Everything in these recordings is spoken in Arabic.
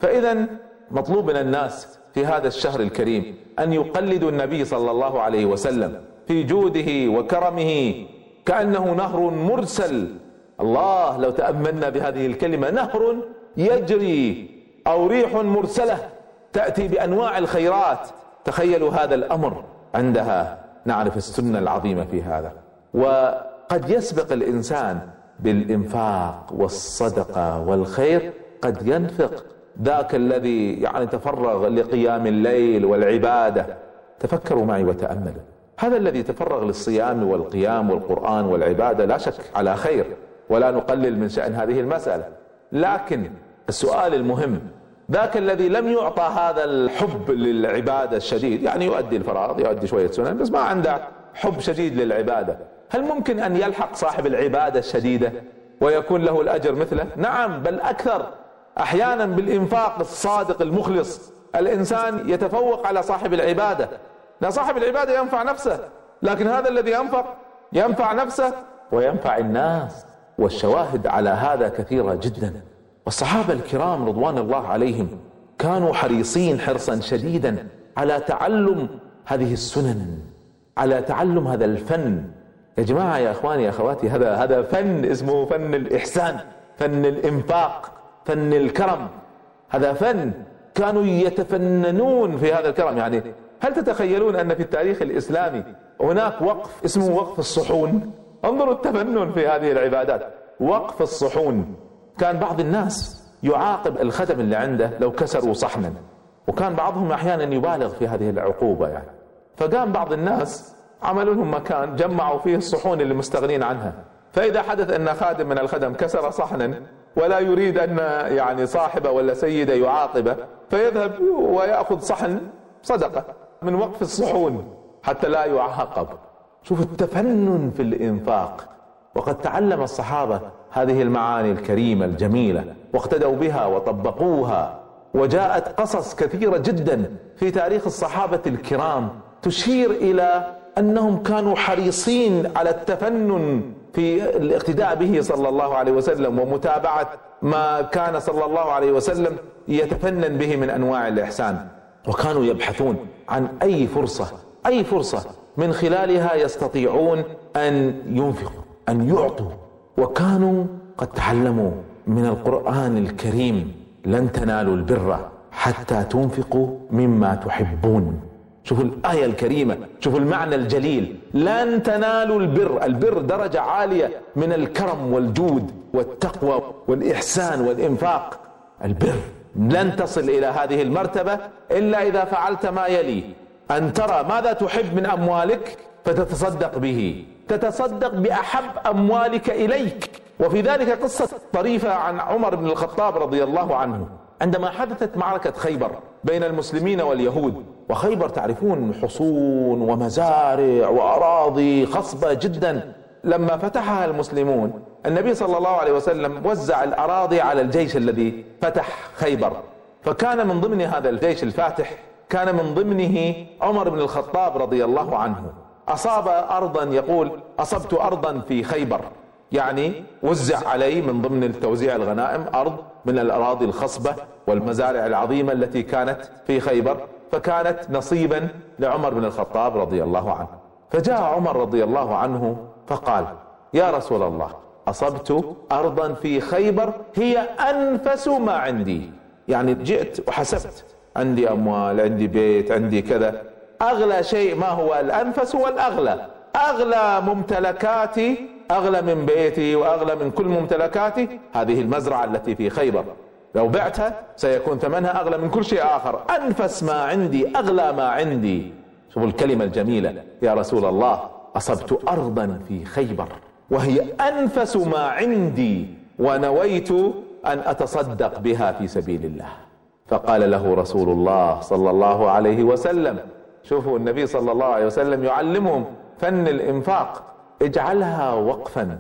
فإذا مطلوب من الناس في هذا الشهر الكريم أن يقلدوا النبي صلى الله عليه وسلم في جوده وكرمه، كأنه نهر مرسل. الله لو تأملنا بهذه الكلمة، نهر يجري أو ريح مرسلة تأتي بأنواع الخيرات. تخيلوا هذا الأمر، عندها نعرف السنة العظيمة في هذا. وقد يسبق الإنسان بالإنفاق والصدقة والخير، قد ينفق ذاك الذي يعني تفرغ لقيام الليل والعبادة. تفكروا معي وتأملوا، هذا الذي تفرغ للصيام والقيام والقرآن والعبادة لا شك على خير، ولا نقلل من شأن هذه المسألة، لكن السؤال المهم، ذاك الذي لم يعطى هذا الحب للعبادة الشديد، يعني يؤدي الفرائض يؤدي شوية سنن بس ما عنده حب شديد للعبادة، هل ممكن أن يلحق صاحب العبادة الشديدة ويكون له الأجر مثله؟ نعم، بل أكثر. أحيانا بالإنفاق الصادق المخلص الإنسان يتفوق على صاحب العبادة. لا، صاحب العبادة ينفع نفسه، لكن هذا الذي ينفع نفسه وينفع الناس. والشواهد على هذا كثيرة جدا. والصحابة الكرام رضوان الله عليهم كانوا حريصين حرصا شديدا على تعلم هذه السنن، على تعلم هذا الفن. يا جماعة، يا اخواني يا اخواتي، هذا فن اسمه فن الإحسان، فن الإنفاق، فن الكرم. هذا فن كانوا يتفننون في هذا الكرم. يعني هل تتخيلون أن في التاريخ الإسلامي هناك وقف اسمه وقف الصحون؟ انظروا التفنن في هذه العبادات. وقف الصحون، كان بعض الناس يعاقب الخدم اللي عنده لو كسروا صحنا، وكان بعضهم أحيانا يبالغ في هذه العقوبة يعني. فقام بعض الناس عملوا لهم مكان جمعوا فيه الصحون اللي مستغنين عنها، فإذا حدث أن خادم من الخدم كسر صحنا ولا يريد أن يعني صاحبه ولا سيده يعاقبه، فيذهب ويأخذ صحن صدقة من وقف الصحون حتى لا يعاقب. شوف التفنن في الإنفاق. وقد تعلم الصحابة هذه المعاني الكريمة الجميلة واقتدوا بها وطبقوها، وجاءت قصص كثيرة جدا في تاريخ الصحابة الكرام تشير إلى أنهم كانوا حريصين على التفنن في الاقتداء به صلى الله عليه وسلم، ومتابعة ما كان صلى الله عليه وسلم يتفنن به من أنواع الإحسان. وكانوا يبحثون عن أي فرصة من خلالها يستطيعون أن ينفقوا، أن يعطوا. وكانوا قد تعلموا من القرآن الكريم: لن تنالوا البر حتى تنفقوا مما تحبون. شوفوا الآية الكريمة، شوفوا المعنى الجليل: لن تنالوا البر. البر درجة عالية من الكرم والجود والتقوى والإحسان والإنفاق. البر لن تصل إلى هذه المرتبة إلا إذا فعلت ما يلي: أن ترى ماذا تحب من أموالك فتتصدق به، تتصدق بأحب أموالك إليك. وفي ذلك قصة طريفة عن عمر بن الخطاب رضي الله عنه، عندما حدثت معركة خيبر بين المسلمين واليهود. وخيبر تعرفون حصون ومزارع وأراضي خصبة جدا. لما فتحها المسلمون، النبي صلى الله عليه وسلم وزع الأراضي على الجيش الذي فتح خيبر، فكان من ضمن هذا الجيش الفاتح كان من ضمنه عمر بن الخطاب رضي الله عنه. أصاب أرضا، يقول: أصبت أرضا في خيبر، يعني وزع علي من ضمن توزيع الغنائم أرض من الأراضي الخصبة والمزارع العظيمة التي كانت في خيبر، فكانت نصيبا لعمر بن الخطاب رضي الله عنه. فجاء عمر رضي الله عنه فقال: يا رسول الله، أصبت أرضا في خيبر هي أنفس ما عندي. يعني جئت وحسبت، عندي أموال، عندي بيت، عندي كذا، أغلى شيء ما هو الأنفس والأغلى؟ أغلى ممتلكاتي، أغلى من بيتي وأغلى من كل ممتلكاتي هذه المزرعة التي في خيبر، لو بعتها سيكون ثمنها أغلى من كل شيء آخر. أنفس ما عندي، أغلى ما عندي. شوفوا الكلمة الجميلة: يا رسول الله، أصبت أرضا في خيبر وهي أنفس ما عندي، ونويت أن أتصدق بها في سبيل الله. فقال له رسول الله صلى الله عليه وسلم، شوفوا النبي صلى الله عليه وسلم يعلمهم فن الإنفاق: اجعلها وقفا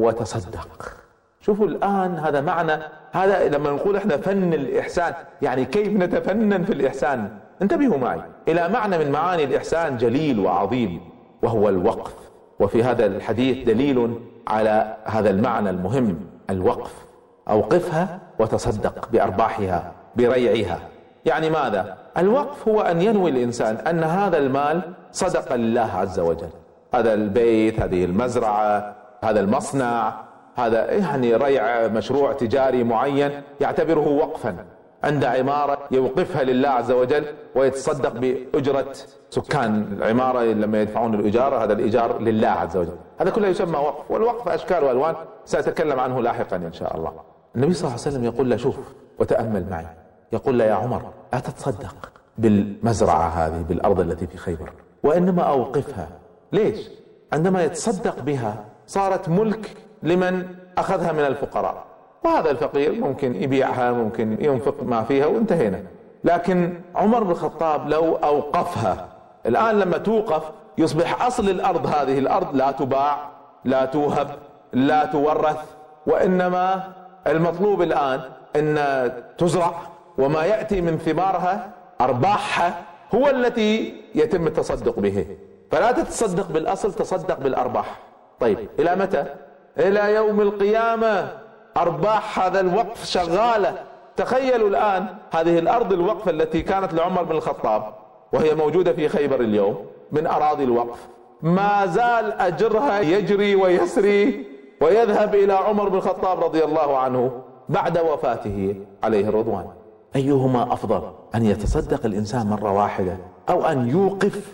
وتصدق. شوفوا الآن هذا معنى، هذا لما نقول احنا فن الإحسان، يعني كيف نتفنن في الإحسان. انتبهوا معي إلى معنى من معاني الإحسان جليل وعظيم، وهو الوقف. وفي هذا الحديث دليل على هذا المعنى المهم: الوقف. أوقفها وتصدق بأرباحها بريعها. يعني ماذا؟ الوقف هو أن ينوي الإنسان أن هذا المال صدقة لله عز وجل، هذا البيت، هذه المزرعة، هذا المصنع، هذا يعني ريع مشروع تجاري معين يعتبره وقفا، عند عمارة يوقفها لله عز وجل ويتصدق بأجرة سكان العمارة لما يدفعون الإيجار، هذا الإيجار لله عز وجل، هذا كله يسمى وقف. والوقف أشكال وألوان سأتكلم عنه لاحقا إن شاء الله. النبي صلى الله عليه وسلم يقول له شوف وتأمل معي، يقول له يا عمر أتتصدق بالمزرعة هذه بالأرض التي في خيبر وإنما أوقفها. ليش؟ عندما يتصدق بها صارت ملك لمن أخذها من الفقراء، وهذا الفقير ممكن يبيعها، ممكن ينفق ما فيها وانتهينا. لكن عمر بن الخطاب لو أوقفها، الآن لما توقف يصبح أصل الأرض، هذه الأرض لا تباع، لا توهب، لا تورث، وإنما المطلوب الآن أن تزرع، وما يأتي من ثمارها أرباحها هو التي يتم التصدق به. فلا تتصدق بالأصل، تصدق بالأرباح. طيب إلى متى؟ إلى يوم القيامة أرباح هذا الوقف شغالة. تخيلوا الآن هذه الأرض الوقف التي كانت لعمر بن الخطاب وهي موجودة في خيبر اليوم من أراضي الوقف، ما زال أجرها يجري ويسري ويذهب إلى عمر بن الخطاب رضي الله عنه بعد وفاته عليه الرضوان. أيهما أفضل؟ أن يتصدق الإنسان مرة واحدة أو أن يوقف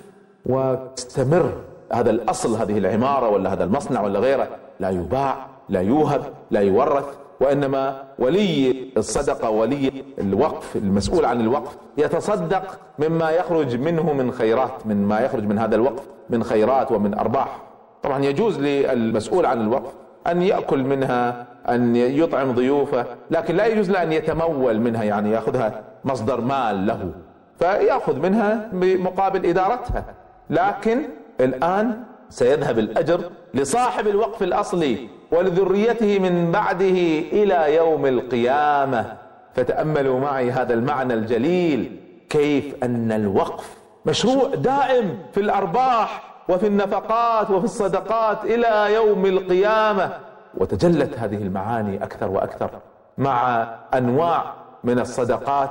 ويستمر هذا الأصل، هذه العمارة ولا هذا المصنع ولا غيره لا يباع، لا يوهب، لا يورث، وإنما ولي الصدقة، ولي الوقف، المسؤول عن الوقف يتصدق مما يخرج منه من خيرات، مما يخرج من هذا الوقف من خيرات ومن أرباح. طبعا يجوز للمسؤول عن الوقف أن يأكل منها، أن يطعم ضيوفه، لكن لا يجوز له أن يتمول منها، يعني يأخذها مصدر مال له فيأخذ منها بمقابل إدارتها. لكن الآن سيذهب الأجر لصاحب الوقف الأصلي ولذريته من بعده إلى يوم القيامة. فتأملوا معي هذا المعنى الجليل، كيف أن الوقف مشروع دائم في الأرباح وفي النفقات وفي الصدقات إلى يوم القيامة. وتجلت هذه المعاني أكثر وأكثر مع أنواع من الصدقات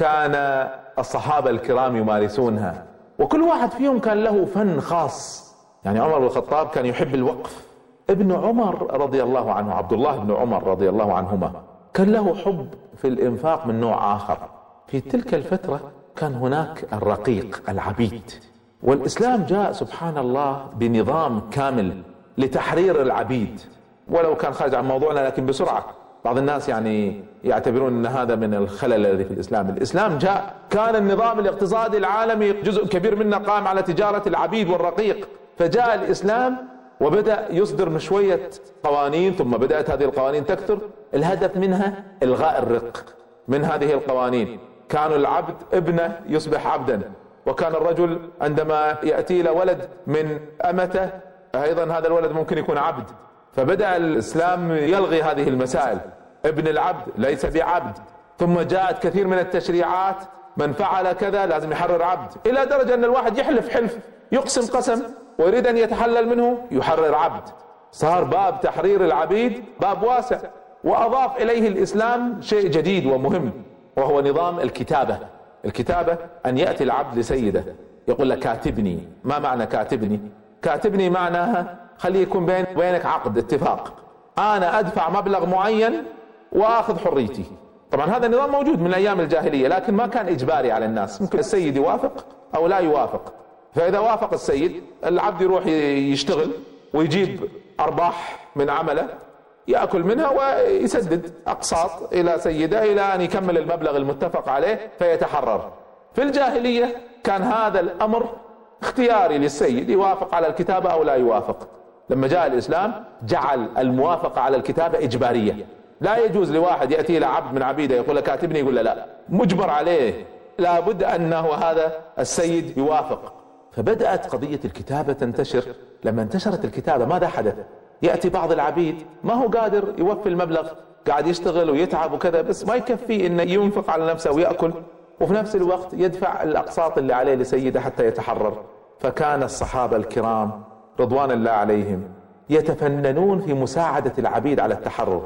كان الصحابة الكرام يمارسونها، وكل واحد فيهم كان له فن خاص. يعني عمر بن الخطاب كان يحب الوقف، ابن عمر رضي الله عنه عبد الله بن عمر رضي الله عنهما كان له حب في الإنفاق من نوع آخر. في تلك الفترة كان هناك الرقيق، العبيد، والإسلام جاء سبحان الله بنظام كامل لتحرير العبيد. ولو كان خارج عن موضوعنا لكن بسرعة، بعض الناس يعني يعتبرون أن هذا من الخلل الذي في الإسلام. الإسلام جاء، كان النظام الاقتصادي العالمي جزء كبير منه قام على تجارة العبيد والرقيق، فجاء الإسلام وبدأ يصدر مشوية قوانين، ثم بدأت هذه القوانين تكثر، الهدف منها إلغاء الرق. من هذه القوانين كان العبد ابنه يصبح عبدا، وكان الرجل عندما يأتي له ولد من أمته أيضا هذا الولد ممكن يكون عبد. فبدأ الإسلام يلغي هذه المسائل، ابن العبد ليس بعبد. ثم جاءت كثير من التشريعات، من فعل كذا لازم يحرر عبد، إلى درجة أن الواحد يحلف حلف، يقسم قسم ويريد أن يتحلل منه يحرر عبد. صار باب تحرير العبيد باب واسع. وأضاف إليه الإسلام شيء جديد ومهم، وهو نظام الكتابة. الكتابة أن يأتي العبد لسيده يقول له كاتبني. ما معنى كاتبني؟ كاتبني معناها خليه يكون بينك عقد اتفاق، أنا أدفع مبلغ معين وآخذ حريتي. طبعا هذا النظام موجود من أيام الجاهلية، لكن ما كان إجباري على الناس، ممكن السيد يوافق أو لا يوافق. فإذا وافق السيد العبد يروح يشتغل ويجيب أرباح من عمله، يأكل منها ويسدد أقساط إلى سيده إلى أن يكمل المبلغ المتفق عليه فيتحرر. في الجاهلية كان هذا الأمر اختياري للسيد، يوافق على الكتابة أو لا يوافق. لما جاء الإسلام جعل الموافقة على الكتابة إجبارية، لا يجوز لواحد يأتي إلى عبد من عبيده يقول له كاتبني، يقول له لا، مجبر عليه، لابد أنه هذا السيد يوافق. فبدأت قضية الكتابة تنتشر. لما انتشرت الكتابة ماذا حدث؟ يأتي بعض العبيد ما هو قادر يوفي المبلغ، قاعد يشتغل ويتعب وكذا، بس ما يكفي إنه ينفق على نفسه ويأكل، وفي نفس الوقت يدفع الأقساط اللي عليه لسيده حتى يتحرر. فكان الصحابة الكرام رضوان الله عليهم يتفننون في مساعدة العبيد على التحرر.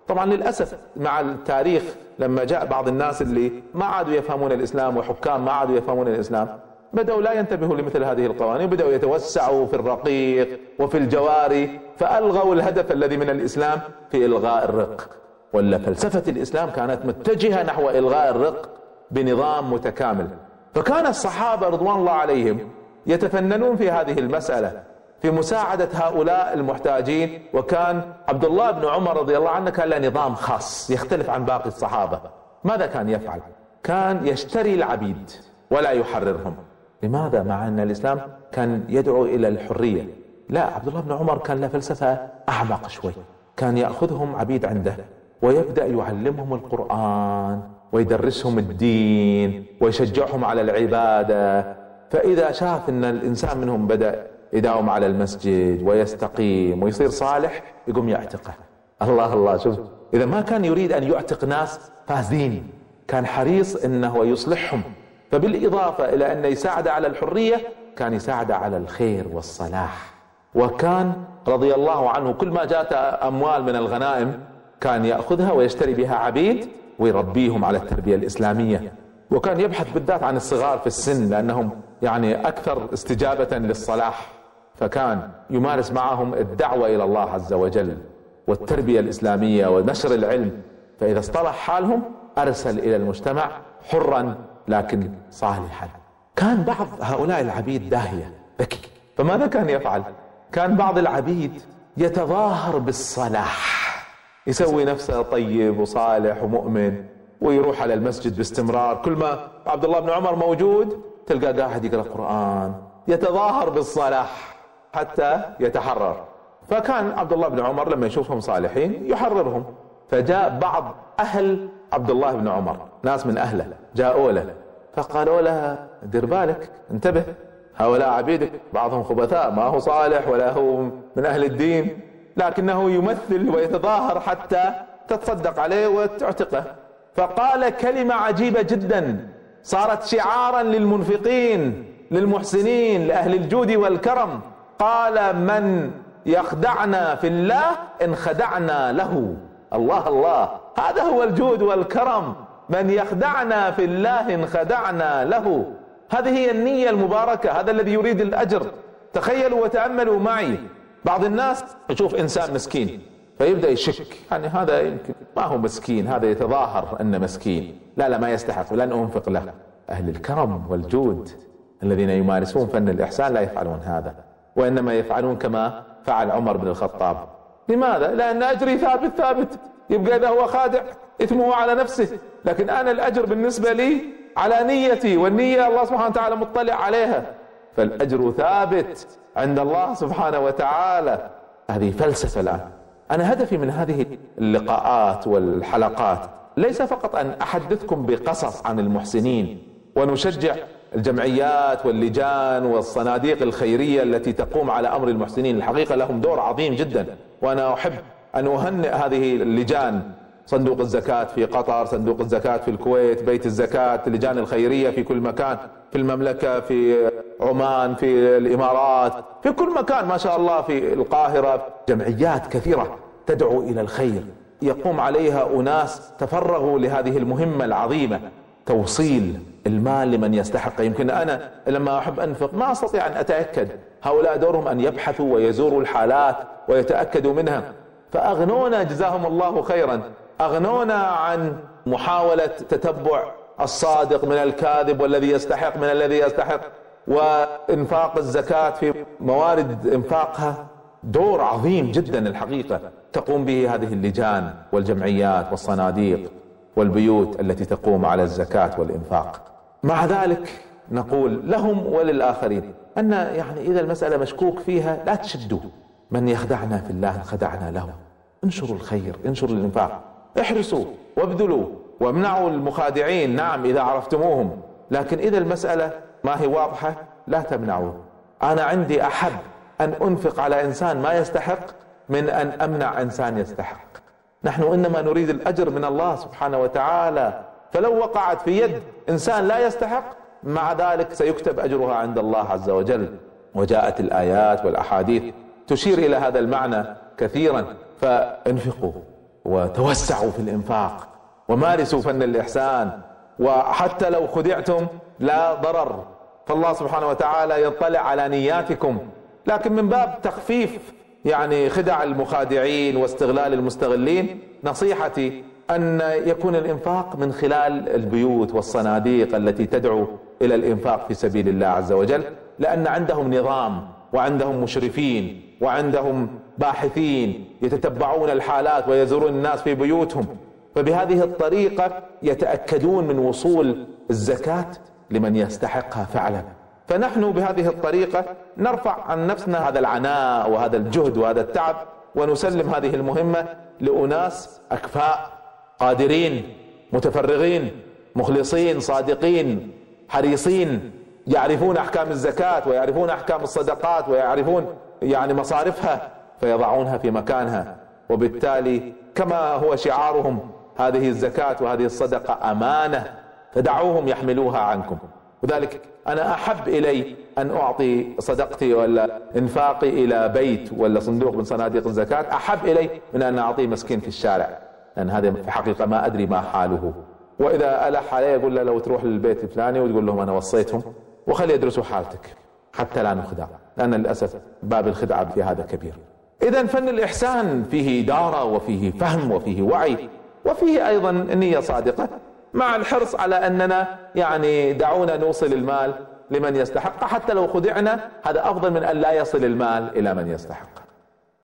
طبعا للأسف مع التاريخ لما جاء بعض الناس اللي ما عادوا يفهمون الإسلام وحكام ما عادوا يفهمون الإسلام، بدأوا لا ينتبهوا لمثل هذه القوانين، بدأوا يتوسعوا في الرقيق وفي الجواري، فألغوا الهدف الذي من الإسلام في إلغاء الرق. ولا فلسفة الإسلام كانت متجهة نحو إلغاء الرق بنظام متكامل. فكان الصحابة رضوان الله عليهم يتفننون في هذه المسألة في مساعدة هؤلاء المحتاجين. وكان عبد الله بن عمر رضي الله عنه كان له نظام خاص يختلف عن باقي الصحابة. ماذا كان يفعل؟ كان يشتري العبيد ولا يحررهم. لماذا؟ مع أن الإسلام كان يدعو إلى الحرية. لا، عبد الله بن عمر كان له فلسفة أعمق شوي. كان يأخذهم عبيد عنده ويبدأ يعلمهم القرآن ويدرسهم الدين ويشجعهم على العبادة. فإذا شاف أن الإنسان منهم بدأ يداوم على المسجد ويستقيم ويصير صالح يقوم يعتقه. الله الله، شوف، إذا ما كان يريد أن يعتق ناس فاسدين، كان حريص أنه يصلحهم. فبالإضافة إلى أن يساعد على الحرية كان يساعد على الخير والصلاح. وكان رضي الله عنه كل ما جاءت أموال من الغنائم كان يأخذها ويشتري بها عبيد ويربيهم على التربية الإسلامية. وكان يبحث بالذات عن الصغار في السن لأنهم يعني أكثر استجابة للصلاح، فكان يمارس معهم الدعوة إلى الله عز وجل والتربية الإسلامية ونشر العلم. فإذا اصطلح حالهم أرسل إلى المجتمع حرا لكن صالحا. كان بعض هؤلاء العبيد داهية ذكي، فماذا كان يفعل؟ كان بعض العبيد يتظاهر بالصلاح، يسوي نفسه طيب وصالح ومؤمن ويروح على المسجد باستمرار. كل ما عبد الله بن عمر موجود تلقى قاعد يقرأ قرآن، يتظاهر بالصلاح حتى يتحرر. فكان عبد الله بن عمر لما يشوفهم صالحين يحررهم. فجاء بعض أهل عبد الله بن عمر، ناس من أهله جاءوا له فقالوا له دير بالك، انتبه، هؤلاء عبيدك بعضهم خبثاء، ما هو صالح ولا هو من أهل الدين، لكنه يمثل ويتظاهر حتى تتصدق عليه وتعتقه. فقال كلمة عجيبة جدا صارت شعارا للمنفقين للمحسنين لأهل الجود والكرم. قال من يخدعنا في الله إن خدعنا له. الله الله، هذا هو الجود والكرم، من يخدعنا في الله إن خدعنا له. هذه هي النية المباركة، هذا الذي يريد الأجر. تخيلوا وتأملوا معي، بعض الناس يشوف إنسان مسكين فيبدأ يشك، يعني هذا يمكن ما هو مسكين، هذا يتظاهر أنه مسكين، لا ما يستحق، لن أنفق له. أهل الكرم والجود الذين يمارسون فن الإحسان لا يفعلون هذا، وإنما يفعلون كما فعل عمر بن الخطاب. لماذا؟ لأن أجري ثابت، يبقى إذا هو خادع إثمه على نفسه، لكن أنا الأجر بالنسبة لي على نيتي، والنية الله سبحانه وتعالى مطلع عليها، فالأجر ثابت عند الله سبحانه وتعالى. هذه فلسفة الآن. أنا هدفي من هذه اللقاءات والحلقات ليس فقط أن أحدثكم بقصص عن المحسنين ونشجع الجمعيات واللجان والصناديق الخيرية التي تقوم على أمر المحسنين. الحقيقة لهم دور عظيم جدا، وأنا أحب أن أهنئ هذه اللجان، صندوق الزكاة في قطر، صندوق الزكاة في الكويت، بيت الزكاة، اللجان الخيرية في كل مكان، في المملكة، في عمان، في الإمارات، في كل مكان ما شاء الله، في القاهرة، جمعيات كثيرة تدعو إلى الخير يقوم عليها أناس تفرغوا لهذه المهمة العظيمة، توصيل المال لمن يستحق. يمكن أنا لما أحب أنفق ما أستطيع أن أتأكد، هؤلاء دورهم أن يبحثوا ويزوروا الحالات ويتأكدوا منها، فأغنونا جزاهم الله خيرا، أغنونا عن محاولة تتبع الصادق من الكاذب والذي يستحق من الذي يستحق. وإنفاق الزكاة في موارد إنفاقها دور عظيم جدا الحقيقة تقوم به هذه اللجان والجمعيات والصناديق والبيوت التي تقوم على الزكاة والإنفاق. مع ذلك نقول لهم وللآخرين أن يعني إذا المسألة مشكوك فيها لا تشدوا، من يخدعنا في الله خدعنا له. انشروا الخير، انشروا الإنفاق، احرصوا وابذلوا وامنعوا المخادعين، نعم إذا عرفتموهم، لكن إذا المسألة ما هي واضحة لا تمنعوه. أنا عندي أحب أن أنفق على إنسان ما يستحق من أن أمنع إنسان يستحق. نحن إنما نريد الأجر من الله سبحانه وتعالى، فلو وقعت في يد إنسان لا يستحق مع ذلك سيكتب أجرها عند الله عز وجل. وجاءت الآيات والأحاديث تشير إلى هذا المعنى كثيرا. فانفقوا وتوسعوا في الإنفاق ومارسوا فن الإحسان، وحتى لو خدعتم لا ضرر، فالله سبحانه وتعالى يطلع على نياتكم. لكن من باب تخفيف يعني خدع المخادعين واستغلال المستغلين، نصيحتي أن يكون الإنفاق من خلال البيوت والصناديق التي تدعو إلى الإنفاق في سبيل الله عز وجل، لأن عندهم نظام وعندهم مشرفين وعندهم باحثين يتتبعون الحالات ويزورون الناس في بيوتهم، فبهذه الطريقة يتأكدون من وصول الزكاة لمن يستحقها فعلا. فنحن بهذه الطريقة نرفع عن نفسنا هذا العناء وهذا الجهد وهذا التعب، ونسلم هذه المهمة لأناس أكفاء قادرين متفرغين مخلصين صادقين حريصين، يعرفون أحكام الزكاة ويعرفون أحكام الصدقات ويعرفون يعني مصارفها، فيضعونها في مكانها. وبالتالي كما هو شعارهم هذه الزكاة وهذه الصدقة أمانة، فدعوهم يحملوها عنكم. وذلك أنا أحب إلي أن أعطي صدقتي ولا إنفاقي إلى بيت ولا صندوق من صناديق الزكاة، أحب إلي من أن أعطيه مسكين في الشارع، لأن هذا في حقيقة ما أدري ما حاله. وإذا ألح عليه يقول له لو تروح للبيت الفلاني وتقول لهم أنا وصيتهم وخلي يدرسوا حالتك حتى لا نخدع، لأن للأسف باب الخدعة في هذا كبير. إذن فن الإحسان فيه إدارة وفيه فهم وفيه وعي وفيه أيضا نية صادقة، مع الحرص على أننا يعني دعونا نوصل المال لمن يستحق، حتى لو خدعنا هذا أفضل من أن لا يصل المال إلى من يستحق.